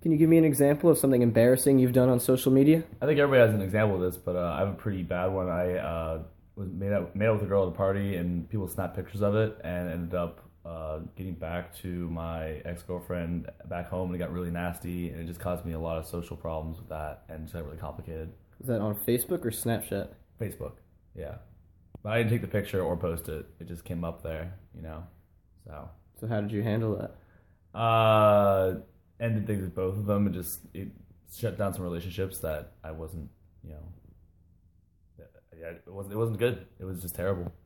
Can you give me an example of something embarrassing you've done on social media? I think everybody has an example of this, but I have a pretty bad one. I was made out with a girl at a party, and people snapped pictures of it, and ended up getting back to my ex girlfriend back home, and it got really nasty, and it just caused me a lot of social problems with that, and just got really complicated. Is that on Facebook or Snapchat? Facebook, yeah, but I didn't take the picture or post it. It just came up there, you know. So So how did you handle that? ended things with both of them, and just it shut down some relationships that I wasn't, yeah, it wasn't good. It was just terrible.